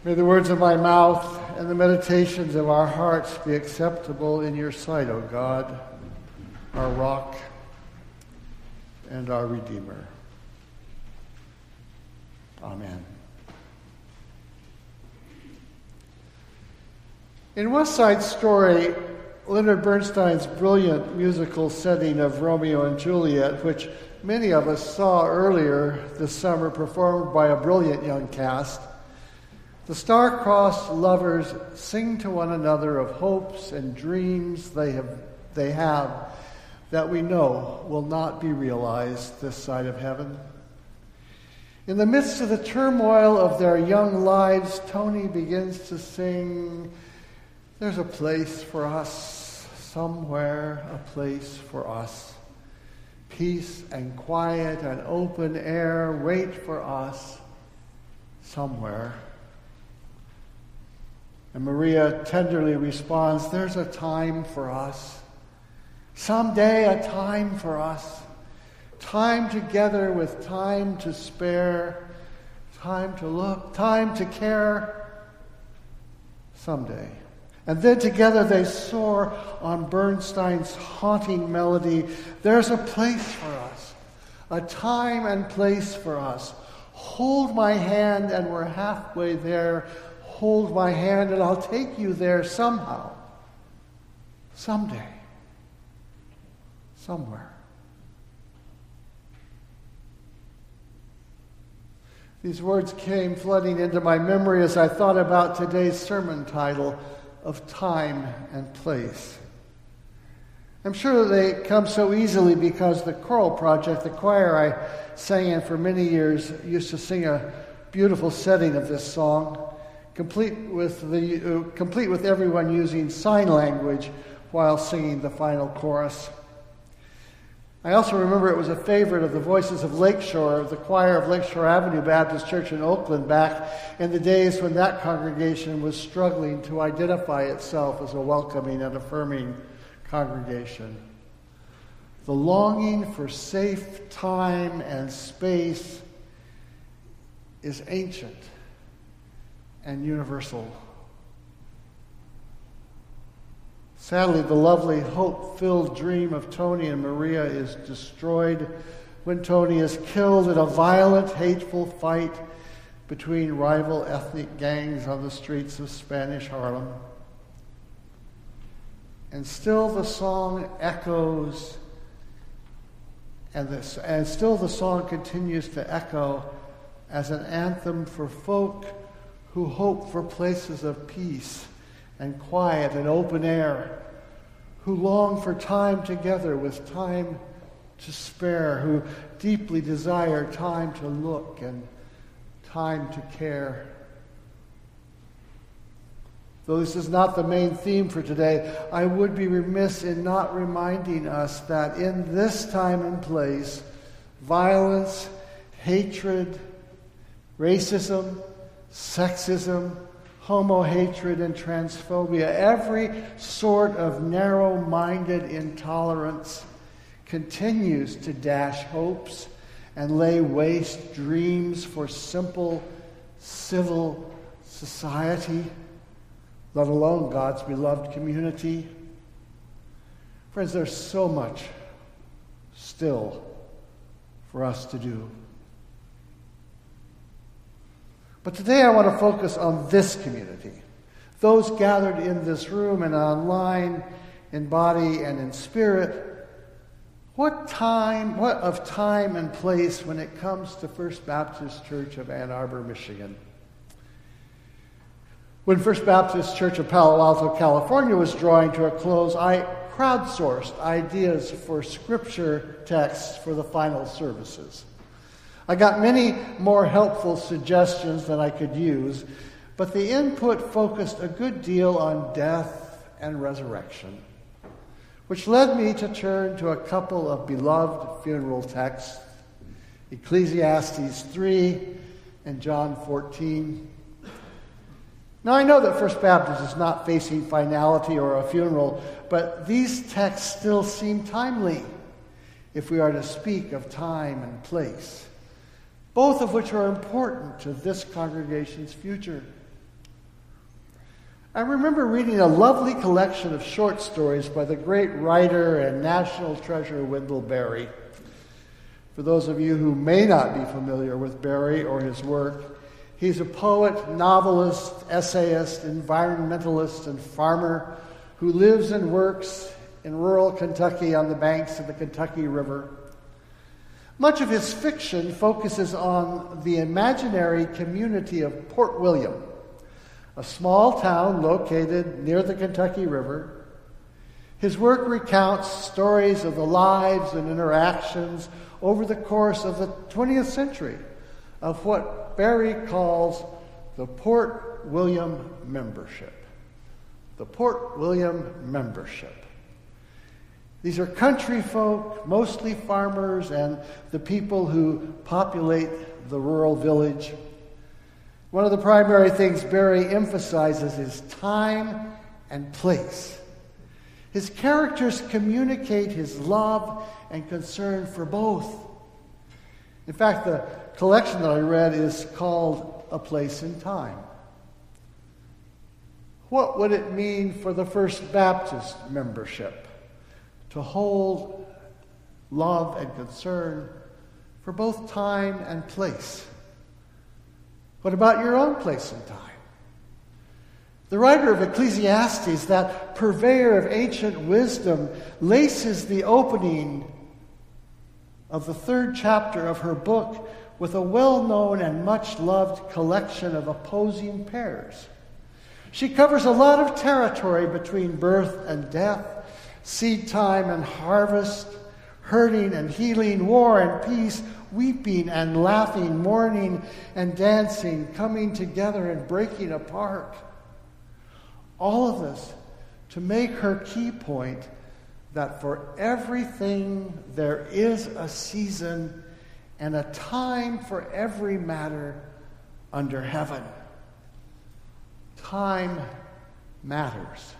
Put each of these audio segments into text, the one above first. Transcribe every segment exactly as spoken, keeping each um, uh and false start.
May the words of my mouth and the meditations of our hearts be acceptable in your sight, O God, our rock and our Redeemer. Amen. In West Side Story, Leonard Bernstein's brilliant musical setting of Romeo and Juliet, which many of us saw earlier this summer performed by a brilliant young cast, the star-crossed lovers sing to one another of hopes and dreams they have, they have that we know will not be realized this side of heaven. In the midst of the turmoil of their young lives, Tony begins to sing, "There's a place for us, somewhere a place for us. Peace and quiet and open air wait for us somewhere." And Maria tenderly responds, "There's a time for us. Someday a time for us. Time together with time to spare. Time to look, time to care. Someday." And then together they soar on Bernstein's haunting melody. "There's a place for us, a time and place for us. Hold my hand and we're halfway there. Hold my hand and I'll take you there somehow, someday, somewhere." These words came flooding into my memory as I thought about today's sermon title of Time and Place. I'm sure that they come so easily because the choral project, the choir I sang in for many years, used to sing a beautiful setting of this song, complete with the uh, complete with everyone using sign language while singing the final chorus. I also remember it was a favorite of the Voices of Lakeshore, the choir of Lakeshore Avenue Baptist Church in Oakland, back in the days when that congregation was struggling to identify itself as a welcoming and affirming congregation. The longing for safe time and space is ancient and universal. Sadly, the lovely, hope-filled dream of Tony and Maria is destroyed when Tony is killed in a violent, hateful fight between rival ethnic gangs on the streets of Spanish Harlem. And still the song echoes, and, this, and still the song continues to echo as an anthem for folk who hope for places of peace and quiet and open air, who long for time together with time to spare, who deeply desire time to look and time to care. Though this is not the main theme for today, I would be remiss in not reminding us that in this time and place, violence, hatred, racism, sexism, homo-hatred, and transphobia, every sort of narrow-minded intolerance continues to dash hopes and lay waste dreams for simple, civil society, let alone God's beloved community. Friends, there's so much still for us to do. But today I want to focus on this community, those gathered in this room and online, in body and in spirit. What time, what of time and place when it comes to First Baptist Church of Ann Arbor, Michigan? When First Baptist Church of Palo Alto, California was drawing to a close, I crowdsourced ideas for scripture texts for the final services. I got many more helpful suggestions than I could use, but the input focused a good deal on death and resurrection, which led me to turn to a couple of beloved funeral texts, Ecclesiastes three and John fourteen. Now, I know that First Baptist is not facing finality or a funeral, but these texts still seem timely if we are to speak of time and place, both of which are important to this congregation's future. I remember reading a lovely collection of short stories by the great writer and national treasure Wendell Berry. For those of you who may not be familiar with Berry or his work, he's a poet, novelist, essayist, environmentalist, and farmer who lives and works in rural Kentucky on the banks of the Kentucky River. Much of his fiction focuses on the imaginary community of Port William, a small town located near the Kentucky River. His work recounts stories of the lives and interactions over the course of the twentieth century of what Berry calls the Port William membership. The Port William membership. These are country folk, mostly farmers, and the people who populate the rural village. One of the primary things Berry emphasizes is time and place. His characters communicate his love and concern for both. In fact, the collection that I read is called A Place in Time. What would it mean for the First Baptist membership to hold love and concern for both time and place? What about your own place and time? The writer of Ecclesiastes, that purveyor of ancient wisdom, laces the opening of the third chapter of her book with a well-known and much-loved collection of opposing pairs. She covers a lot of territory between birth and death, seed time and harvest, hurting and healing, war and peace, weeping and laughing, mourning and dancing, coming together and breaking apart. All of this to make her key point that for everything there is a season and a time for every matter under heaven. Time matters.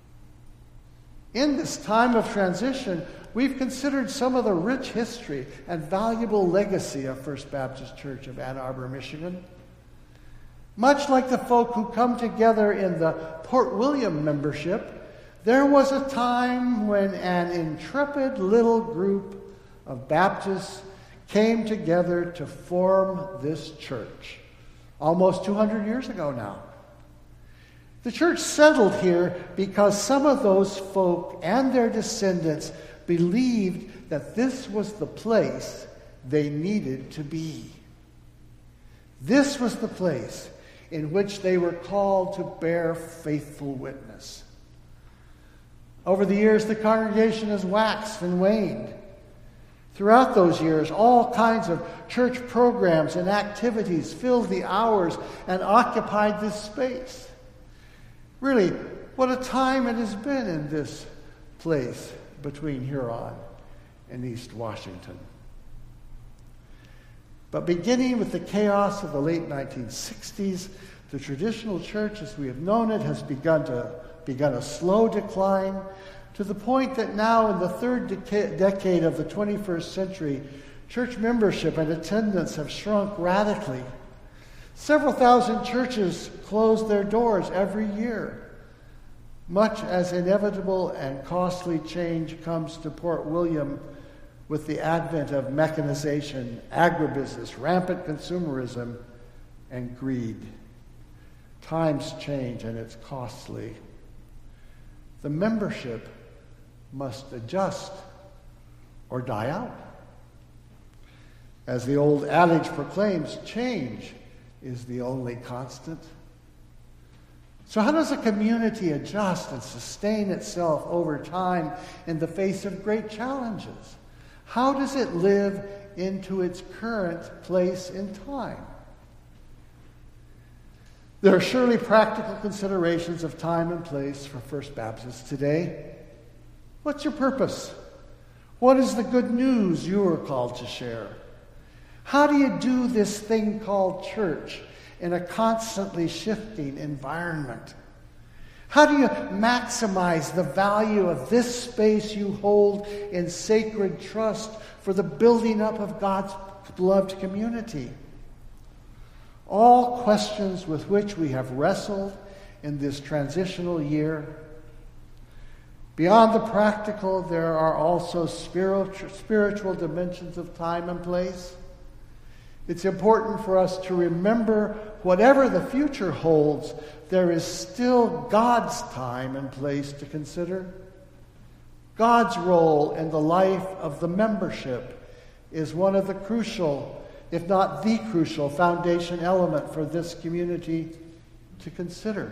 In this time of transition, we've considered some of the rich history and valuable legacy of First Baptist Church of Ann Arbor, Michigan. Much like the folk who come together in the Port William membership, there was a time when an intrepid little group of Baptists came together to form this church, almost two hundred years ago now. The church settled here because some of those folk and their descendants believed that this was the place they needed to be. This was the place in which they were called to bear faithful witness. Over the years, the congregation has waxed and waned. Throughout those years, all kinds of church programs and activities filled the hours and occupied this space. Really, what a time it has been in this place between Huron and East Washington. But beginning with the chaos of the late nineteen sixties, the traditional church as we have known it has begun to begun a slow decline to the point that now in the third deca- decade of the twenty-first century, church membership and attendance have shrunk radically. Several thousand churches close their doors every year. Much as inevitable and costly change comes to Port William with the advent of mechanization, agribusiness, rampant consumerism, and greed. Times change and it's costly. The membership must adjust or die out. As the old adage proclaims, change is the only constant. So how does a community adjust and sustain itself over time in the face of great challenges? How does it live into its current place in time? There are surely practical considerations of time and place for First Baptists today. What's your purpose? What is the good news you are called to share? How do you do this thing called church in a constantly shifting environment? How do you maximize the value of this space you hold in sacred trust for the building up of God's beloved community? All questions with which we have wrestled in this transitional year. Beyond the practical, there are also spiritual, spiritual dimensions of time and place. It's important for us to remember whatever the future holds, there is still God's time and place to consider. God's role in the life of the membership is one of the crucial, if not the crucial, foundation element for this community to consider.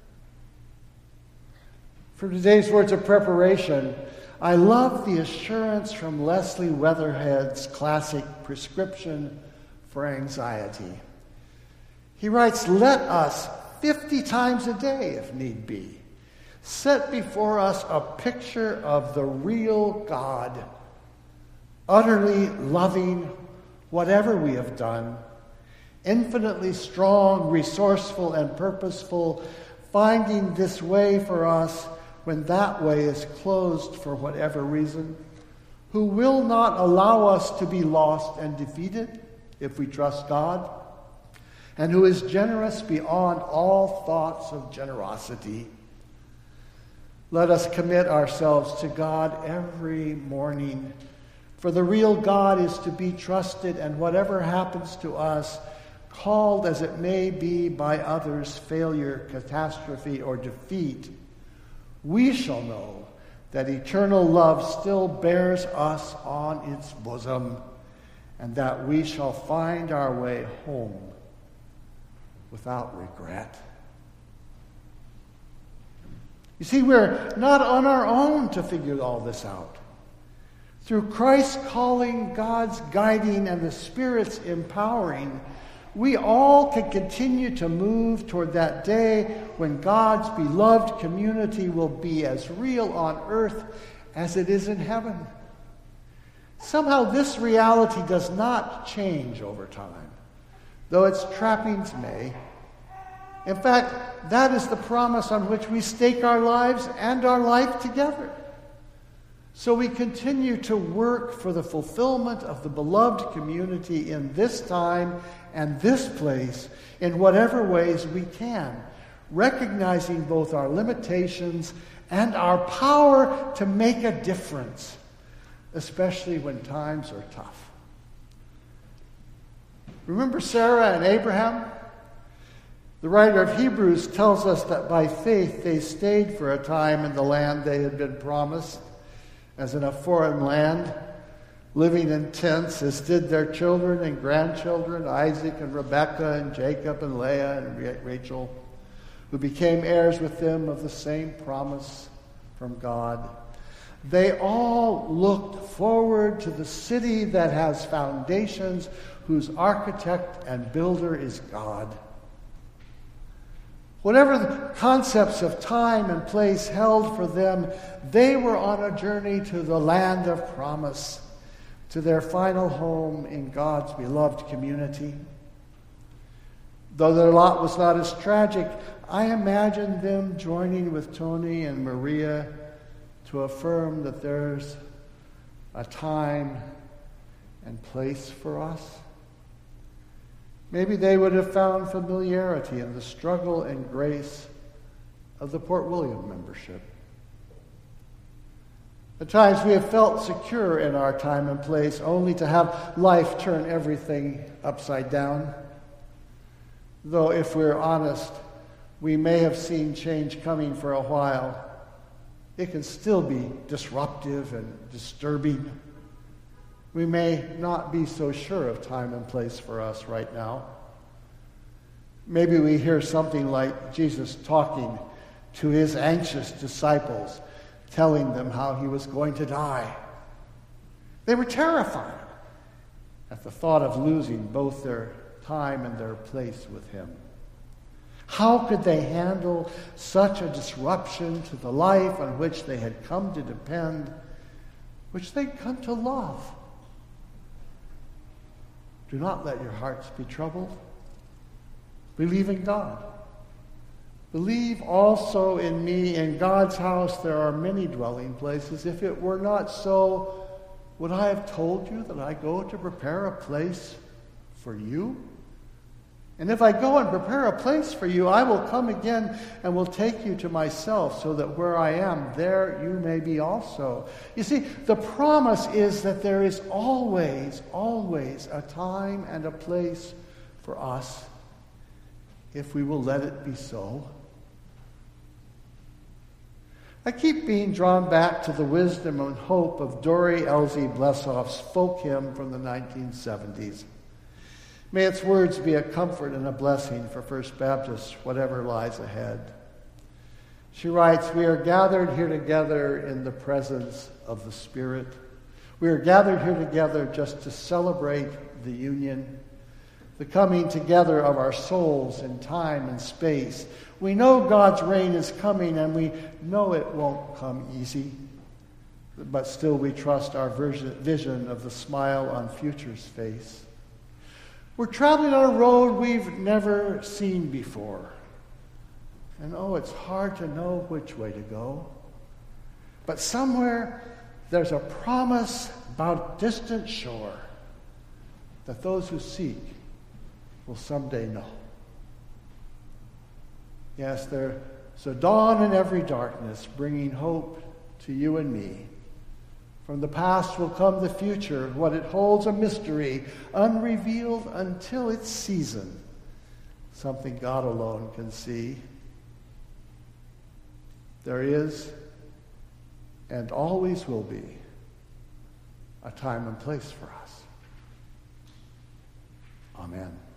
For today's words of preparation, I love the assurance from Leslie Weatherhead's classic Prescription for Anxiety. He writes, "Let us, fifty times a day if need be, set before us a picture of the real God, utterly loving whatever we have done, infinitely strong, resourceful, and purposeful, finding this way for us when that way is closed for whatever reason, who will not allow us to be lost and defeated if we trust God, and who is generous beyond all thoughts of generosity. Let us commit ourselves to God every morning, for the real God is to be trusted, and whatever happens to us, called as it may be by others failure, catastrophe, or defeat, we shall know that eternal love still bears us on its bosom, and that we shall find our way home without regret." You see, we're not on our own to figure all this out. Through Christ's calling, God's guiding, and the Spirit's empowering, we all can continue to move toward that day when God's beloved community will be as real on earth as it is in heaven. Somehow this reality does not change over time, though its trappings may. In fact, that is the promise on which we stake our lives and our life together. So we continue to work for the fulfillment of the beloved community in this time and this place in whatever ways we can, recognizing both our limitations and our power to make a difference, especially when times are tough. Remember Sarah and Abraham? The writer of Hebrews tells us that by faith they stayed for a time in the land they had been promised, as in a foreign land, living in tents, as did their children and grandchildren, Isaac and Rebekah and Jacob and Leah and Rachel, who became heirs with them of the same promise from God. They all looked forward to the city that has foundations, whose architect and builder is God. Whatever the concepts of time and place held for them, they were on a journey to the land of promise, to their final home in God's beloved community. Though their lot was not as tragic, I imagine them joining with Tony and Maria to affirm that there's a time and place for us. Maybe they would have found familiarity in the struggle and grace of the Port William membership. At times we have felt secure in our time and place, only to have life turn everything upside down. Though if we're honest, we may have seen change coming for a while. It can still be disruptive and disturbing. We may not be so sure of time and place for us right now. Maybe we hear something like Jesus talking to his anxious disciples, telling them how he was going to die. They were terrified at the thought of losing both their time and their place with him. How could they handle such a disruption to the life on which they had come to depend, which they'd come to love? Do not let your hearts be troubled. Believe in God. Believe also in me. In God's house there are many dwelling places. If it were not so, would I have told you that I go to prepare a place for you? And if I go and prepare a place for you, I will come again and will take you to myself, so that where I am, there you may be also. You see, the promise is that there is always, always a time and a place for us, if we will let it be so. I keep being drawn back to the wisdom and hope of Dori Elsie Blessoff's folk hymn from the nineteen seventies. May its words be a comfort and a blessing for First Baptist, whatever lies ahead. She writes, "We are gathered here together in the presence of the Spirit. We are gathered here together just to celebrate the union, the coming together of our souls in time and space. We know God's reign is coming, and we know it won't come easy, but still we trust our vision of the smile on future's face. We're traveling on a road we've never seen before. And oh, it's hard to know which way to go. But somewhere there's a promise about a distant shore that those who seek will someday know." Yes, there's a dawn in every darkness, bringing hope to you and me. From the past will come the future, what it holds a mystery, unrevealed until its season, something God alone can see. There is, and always will be, a time and place for us. Amen.